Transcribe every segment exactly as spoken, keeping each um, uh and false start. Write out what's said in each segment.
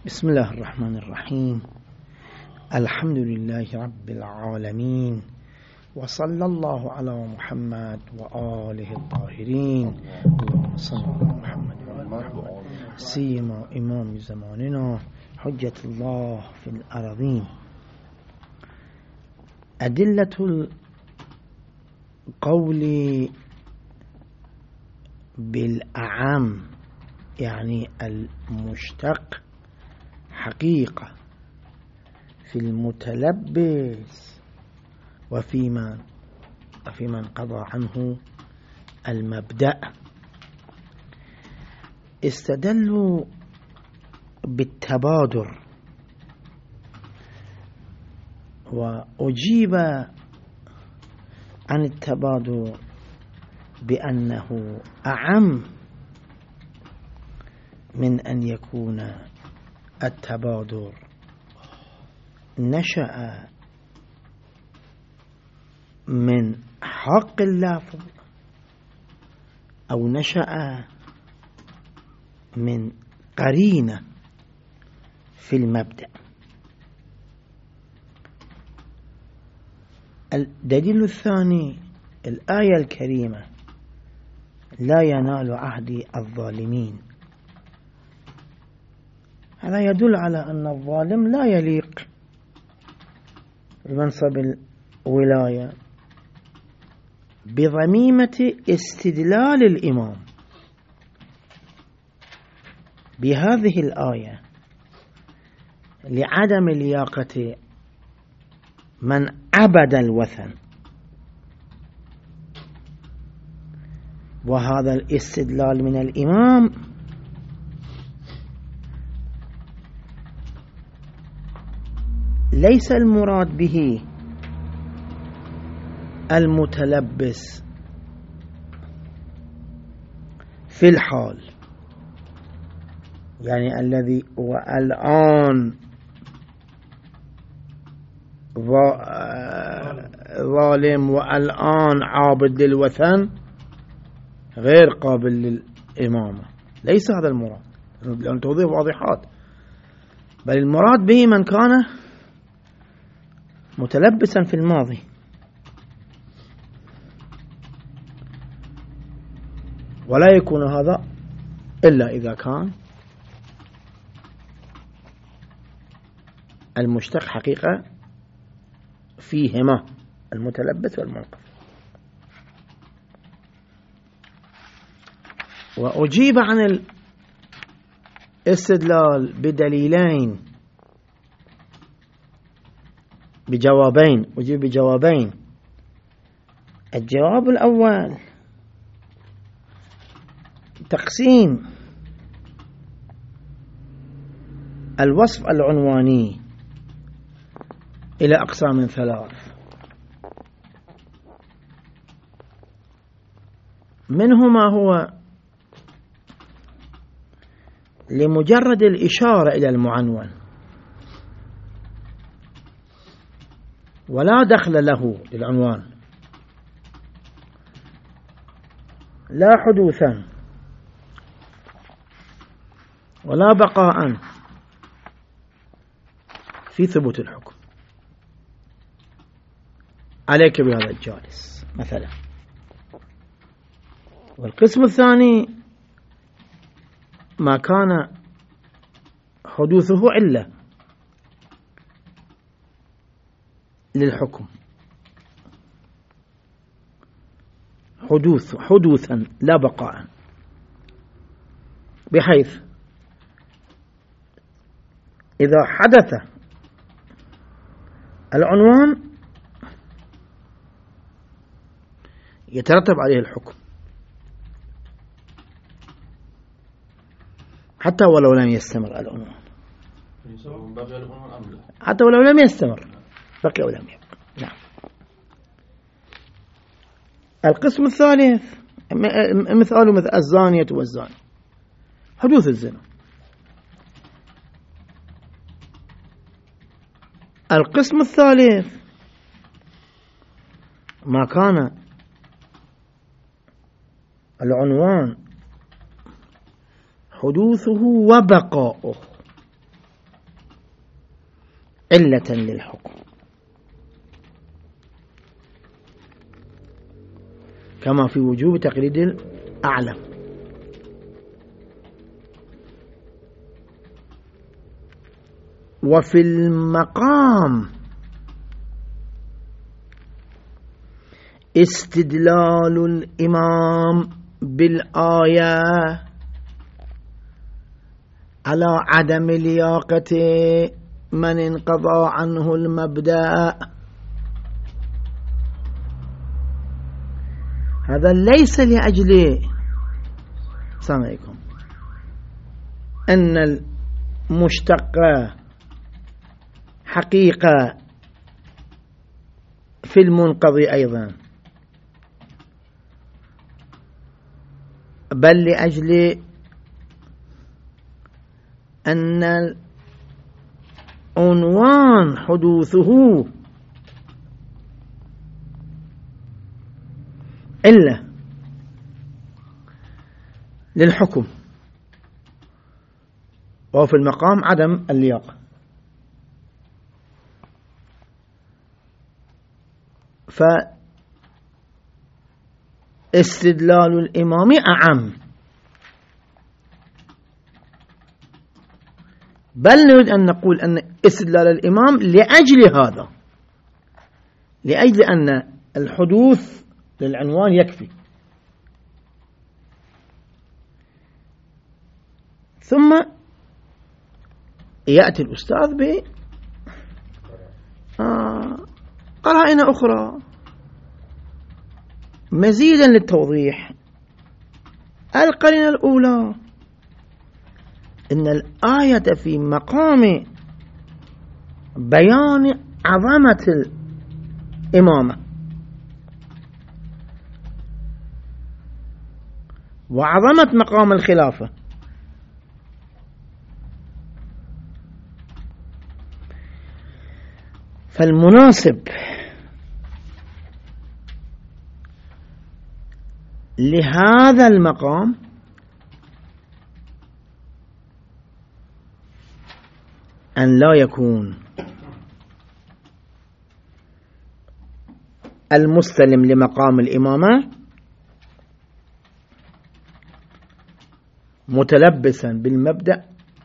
بسم الله الرحمن الرحيم. الحمد لله رب العالمين، وصلى الله على محمد وآله الطاهرين. اللهم صل على محمد وآله سيما إمام زماننا حجة الله في الأرضين. أدلة القول بالأعم يعني المشتق حقيقة في المتلبس وفي من وفي من قضى عنه المبدأ. استدلوا بالتبادر، وأجيب عن التبادر بأنه أعم من أن يكون التبادر نشأ من حق اللفظ أو نشأ من قرينة في المبدأ. الدليل الثاني الآية الكريمة: لا ينال عهدي الظالمين. هذا يدل على أن الظالم لا يليق بمنصب الولاية بضميمة استدلال الإمام بهذه الآية لعدم لياقة من عبد الوثن، وهذا الاستدلال من الإمام ليس المراد به المتلبس في الحال، يعني الذي هو الآن ظالم والآن عابد للوثن غير قابل للإمامة. ليس هذا المراد، لأن توضيح واضحات، بل المراد به من كان متلبسا في الماضي، ولا يكون هذا إلا إذا كان المشتق حقيقة فيهما المتلبس والمنقذ. وأجيب عن الاستدلال بدليلين بجوابين أجيب بجوابين. الجواب الأول: تقسيم الوصف العنواني إلى أقسام ثلاث، منه ما هو لمجرد الإشارة إلى المعنون ولا دخل له للعنوان، لا حدوثا ولا بقاء في ثبوت الحكم. عليك بهذا الجالس مثلا. والقسم الثاني ما كان حدوثه علة للحكم، حدوث حدوثا لا بقاء، بحيث إذا حدث العنوان يترتب عليه الحكم حتى ولو لم يستمر العنوان، حتى ولو لم يستمر بقي أو لم يبقى. نعم. القسم الثالث مثال مثل الزانية والزاني، حدوث الزنا. القسم الثالث ما كان العنوان حدوثه وبقاؤه، علة للحكم، كما في وجوب تقليد الأعلم. وفي المقام استدلال الإمام بالآية على عدم لياقة من انقضى عنه المبدأ، هذا ليس لأجل السلام عليكم أن المشتقة حقيقة في المنقضي أيضا، بل لأجل أن عنوان حدوثه إلا للحكم، وفي المقام عدم اللياقة. فاستدلال الإمام أعم، بل نريد أن نقول أن استدلال الإمام لأجل هذا، لأجل أن الحدوث للعنوان يكفي. ثم يأتي الأستاذ ب قرائن أخرى مزيدا للتوضيح. القرينة الأولى إن الآية في مقام بيان عظمة الإمامة وعظمة مقام الخلافة، فالمناسب لهذا المقام أن لا يكون المستلم لمقام الإمامة متلبسا بالمبدأ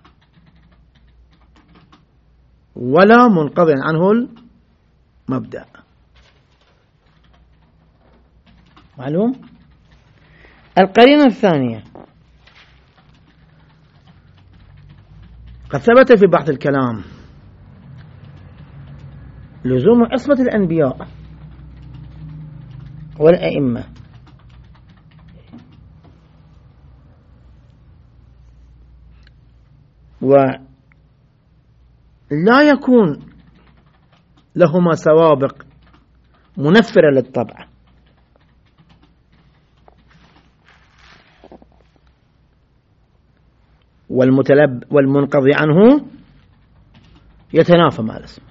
ولا منقضيا عنه المبدأ. معلوم؟ القرينة الثانية قد ثبت في بعض الكلام لزوم عصمة الأنبياء والأئمة، ولا يكون لهما سوابق منفرة للطبع، والمتلب والمنقضي عنه يتنافى مع الاسم،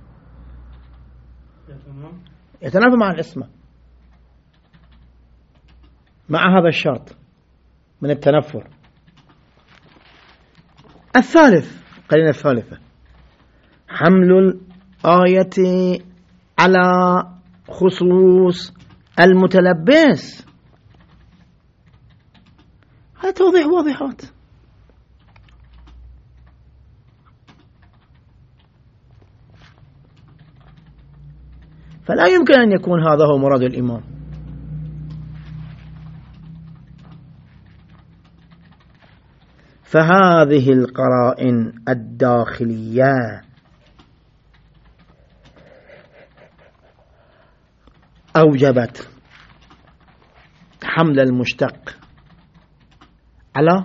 يتنافى مع الاسم مع هذا الشرط من التنفر. الثالث، القرينة الثالثة، حمل الآية على خصوص المتلبس، هذا توضيح واضحات. فلا يمكن أن يكون هذا هو مراد الإمام. فهذه القرائن الداخلية أوجبت حمل المشتق على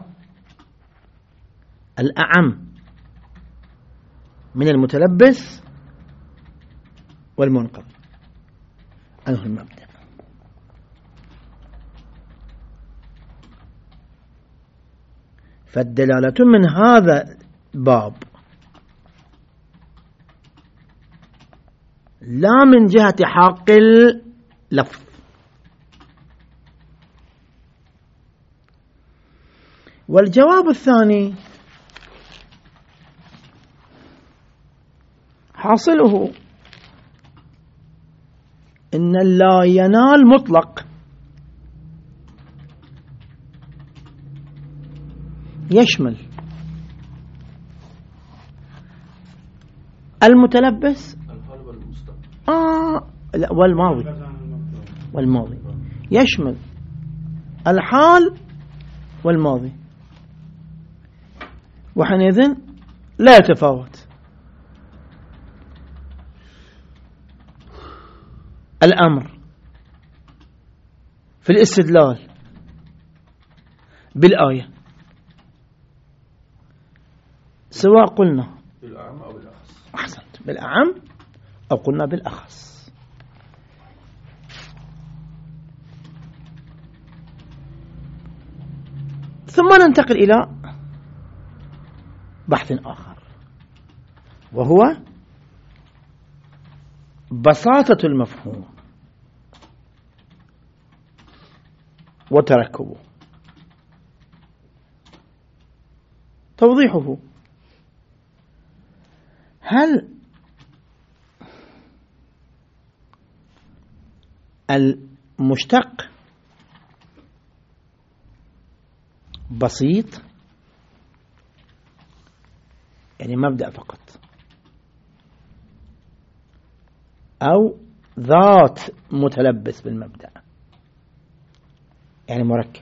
الأعم من المتلبس والمنقض عنه المبدأ. فالدلالة من هذا الباب لا من جهة حق اللفظ، والجواب الثاني حاصله إن لا ينال مطلق يشمل المتلبس آه لا والماضي والماضي يشمل الحال والماضي، وحينئذ لا يتفاوت الأمر في الاستدلال بالآية، سواء قلنا بالأعم أو بالأخص. أحسنت، بالأعم أو قلنا بالأخص. ثم ننتقل إلى بحث آخر، وهو بساطة المفهوم وتركبه. توضيحه: هل المشتق بسيط يعني مبدأ فقط، أو ذات متلبس بالمبدأ يعني مركب؟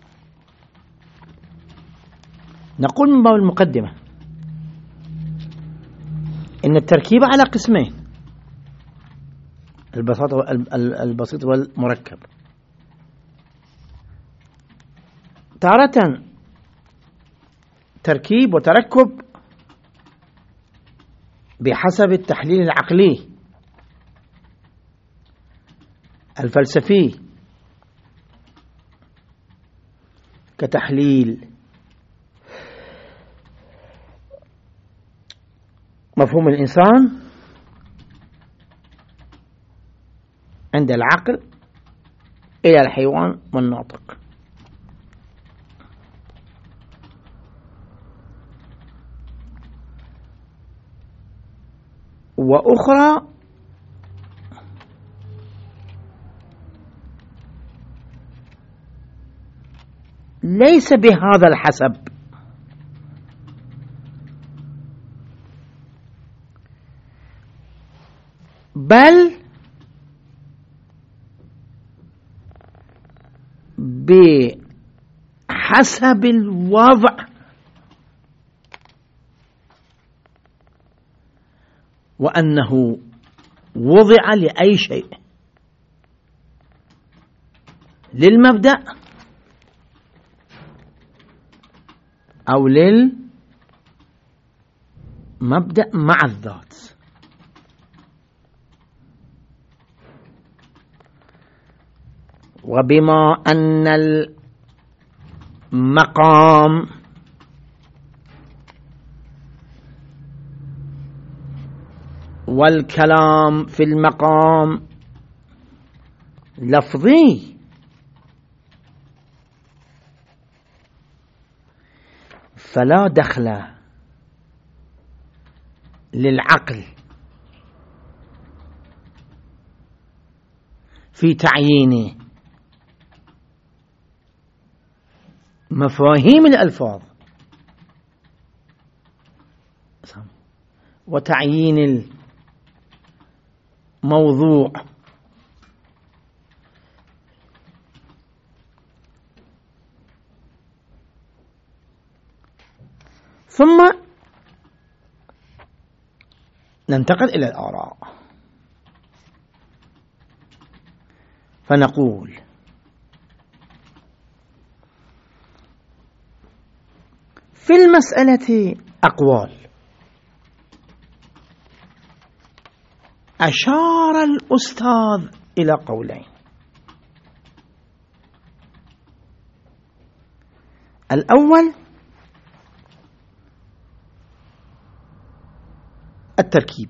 نقول من باب المقدمة إن التركيب على قسمين: البساطة البسيط والمركب. تارة تركيب وتركب بحسب التحليل العقلي الفلسفي، كتحليل مفهوم الإنسان عند العقل إلى الحيوان والناطق. وأخرى ليس بهذا الحسب، بل بحسب الوضع وأنه وضع لأي شيء، للمبدأ أو للمبدأ مع الذات. وبما أن المقام والكلام في المقام لفظي، فلا دخل للعقل في تعيين مفاهيم الألفاظ وتعيين الموضوع. ثم ننتقل إلى الآراء، فنقول في المسألة أقوال أشار الأستاذ إلى قولين: الأول التركيب،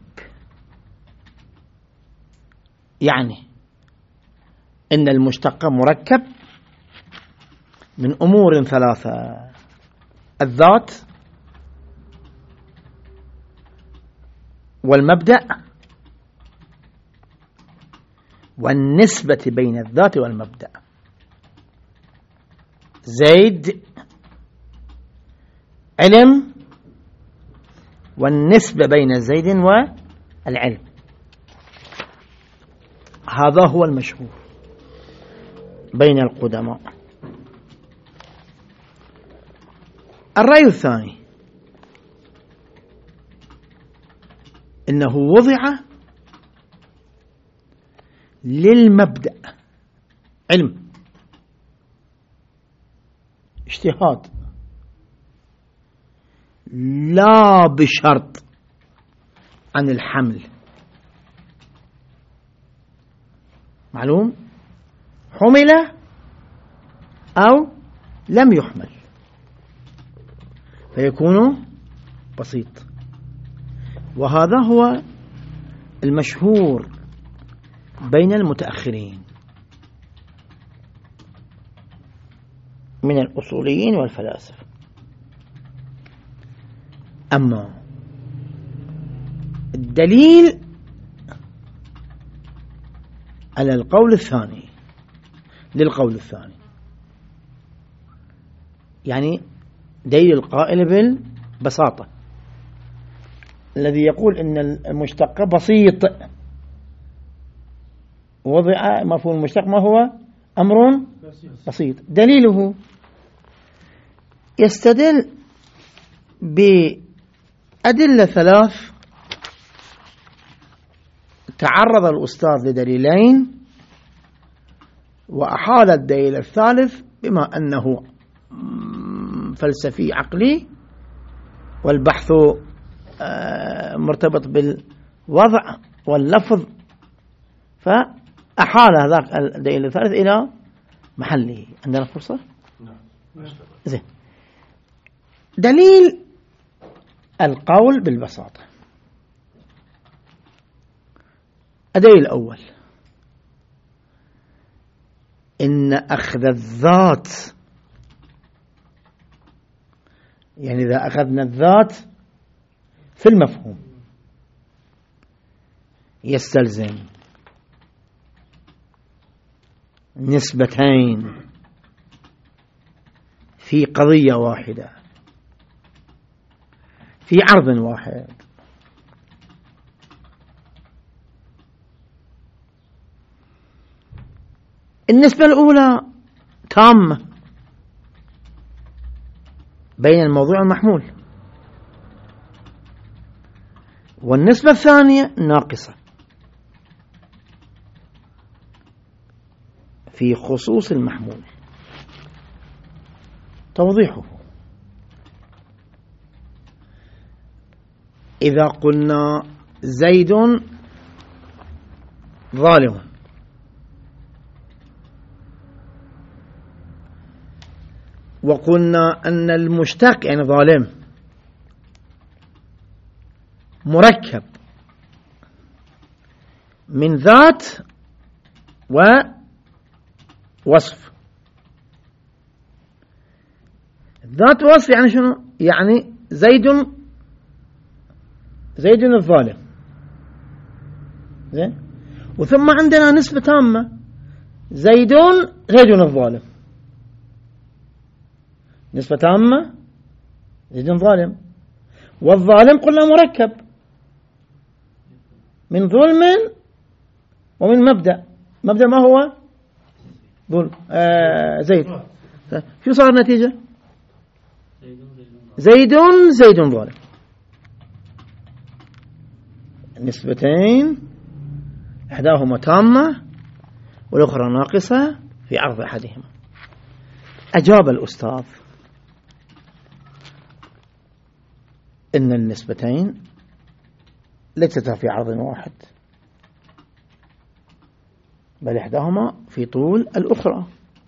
يعني إن المشتق مركب من أمور ثلاثة: الذات والمبدأ والنسبة بين الذات والمبدأ. زيد علم والنسبة بين زيد والعلم، هذا هو المشهور بين القدماء. الرأي الثاني إنه وضع للمبدأ علم اجتهاد، لا بشرط عن الحمل. معلوم؟ حمل أو لم يحمل فيكون بسيط. وهذا هو المشهور بين المتأخرين من الأصوليين والفلاسفة. أما الدليل على القول الثاني للقول الثاني، يعني دليل القائل بالبساطة الذي يقول إن المشتق بسيط، وضع مفهوم المشتق ما هو؟ أمر بسيط. دليله يستدل بأدلة ثلاث. تعرض الأستاذ لدليلين وأحال الدليل الثالث بما أنه فلسفي عقلي والبحث مرتبط بالوضع واللفظ، فأحال هذاك الدليل الثالث إلى محله. عندنا فرصة؟ زين. دليل القول بالبساطة. الدليل الأول إن أخذ الذات، يعني إذا أخذنا الذات في المفهوم يستلزم نسبتين في قضية واحدة في عرض واحد. النسبة الأولى تامة بين الموضوع والمحمول، والنسبة الثانية ناقصة في خصوص المحمول. توضيحه: إذا قلنا زيد ظالم وقلنا أن المشتق يعني ظالم مركب من ذات ووصف. ذات وصف يعني شنو؟ يعني زيد زيد الظالم، زين، وثم عندنا نسبة تامة زيد زيد الظالم، نسبة تامة زيد ظالم، والظالم قلنا مركب من ظلم ومن مبدأ. مبدأ ما هو؟ ظلم. آه زيد. شو صار النتيجة؟ زيد زيد ظالم. نسبتين إحداهما تامة والأخرى ناقصة في عرض أحدهما. أجاب الأستاذ إن النسبتين ليست في عرض واحد، بل إحداهما في طول الأخرى.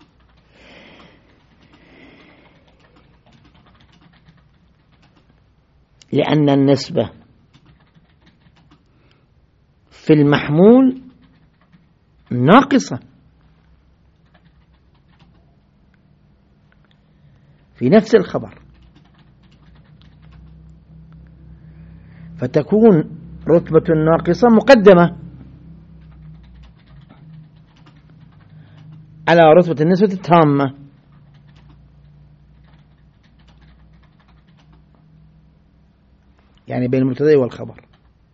لأن النسبة في المحمول ناقصة في نفس الخبر، فتكون رتبة ناقصة مقدمة على رتبة النسبة التامة. يعني بين المبتدأ والخبر.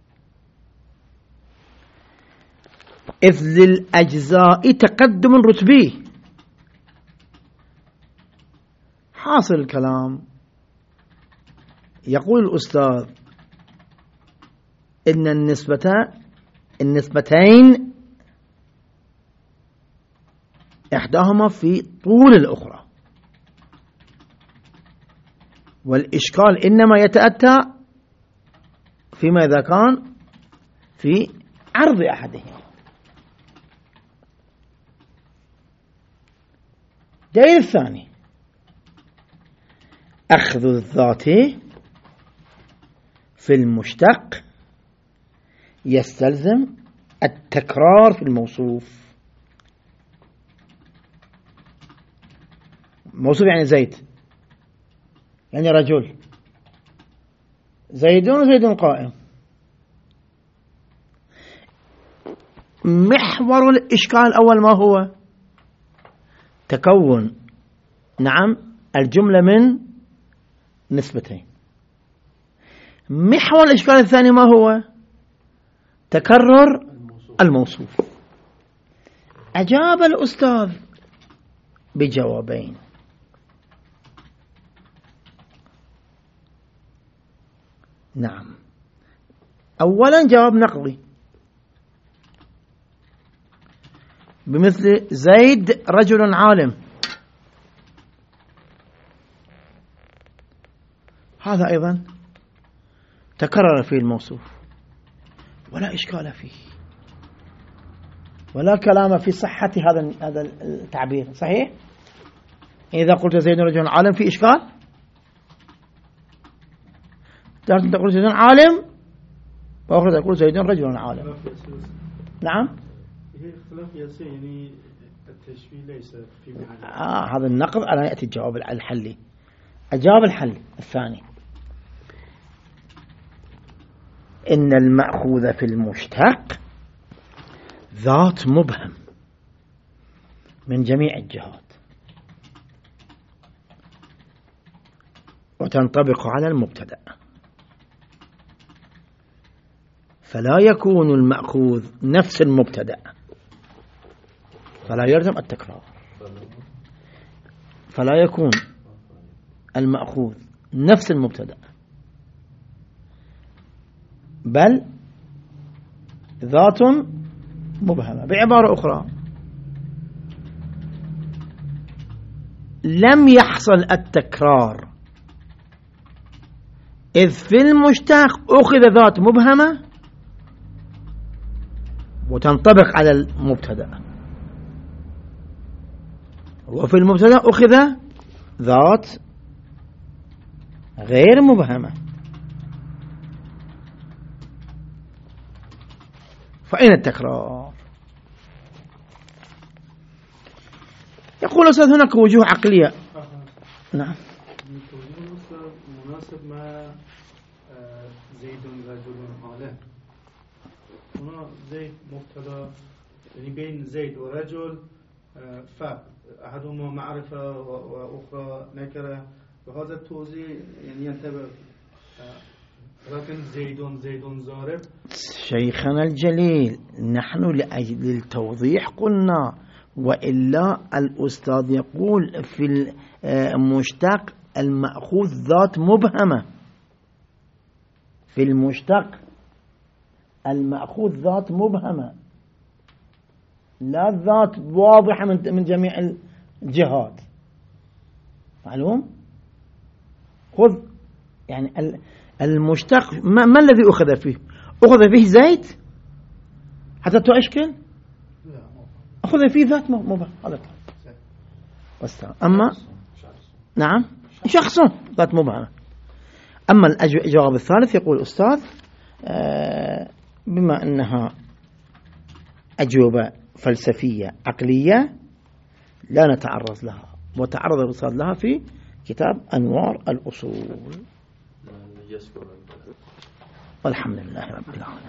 إذ للأجزاء تقدم رتبي. حاصل الكلام يقول الأستاذ إن النسبة النسبتين إحداهما في طول الأخرى، والإشكال إنما يتأتى فيما إذا كان في عرض أحدهما. دليل الثاني أخذ الذات في المشتق يستلزم التكرار في الموصوف. موصوف يعني زيد، يعني رجل، زيدون وزيد قائم. محور الإشكال الأول ما هو؟ تكون نعم الجملة من نسبتين. محور الإشكال الثاني ما هو؟ تكرر الموصوف. أجاب الأستاذ بجوابين. نعم، أولا جواب نقضي بمثل زيد رجل عالم، هذا أيضا تكرر فيه الموصوف ولا إشكال فيه ولا كلام في صحة هذا هذا التعبير. صحيح؟ إذا قلت زيد رجل عالم في إشكال؟ تعرف تقول زيد عالم وأخرى تقول زيد رجل عالم. نعم، اختلاف ياسين يعني التشبيه ليس في محل. آه هذا النقض على يأتي الجواب الحلي. الجواب الحلي الثاني إن المأخوذ في المشتق ذات مبهم من جميع الجهات وتنطبق على المبتدأ، فلا يكون المأخوذ نفس المبتدأ، فلا يلزم التكرار. فلا يكون المأخوذ نفس المبتدأ بل ذات مبهمة. بعبارة أخرى لم يحصل التكرار إذ في المشتق أخذ ذات مبهمة وتنطبق على المبتدأ، وفي المبتدأ أخذ ذات غير مبهمة. فأين التكرار؟ يقول الأستاذ هناك وجوه عقلية. نعم، مناسب مع زيد رجل عالم. هنا زيد مبتدا، يعني بين زيد ورجل فرق، أحدهما معرفة وأخرى نكرة، وهذا التوزيع يعني ينتبه. لكن زيد زيد ضارب. شيخنا الجليل، نحن لأجل التوضيح قلنا، وإلا الأستاذ يقول في المشتق المأخوذ ذات مبهمة. في المشتق المأخوذ ذات مبهمة لا ذات واضحة من جميع الجهات. معلوم؟ خذ يعني المشتق ما, ما الذي أخذ فيه؟ أخذ فيه زيد حتى تشكل؟ أخذ فيه ذات مبهمة. هذا بس. أما نعم شخص ذات مبهمة. أما الجواب الثالث يقول الأستاذ بما أنها أجوبة فلسفية عقلية لا نتعرض لها، وتعرض الأستاذ لها في كتاب أنوار الأصول. والحمد لله رب العالمين.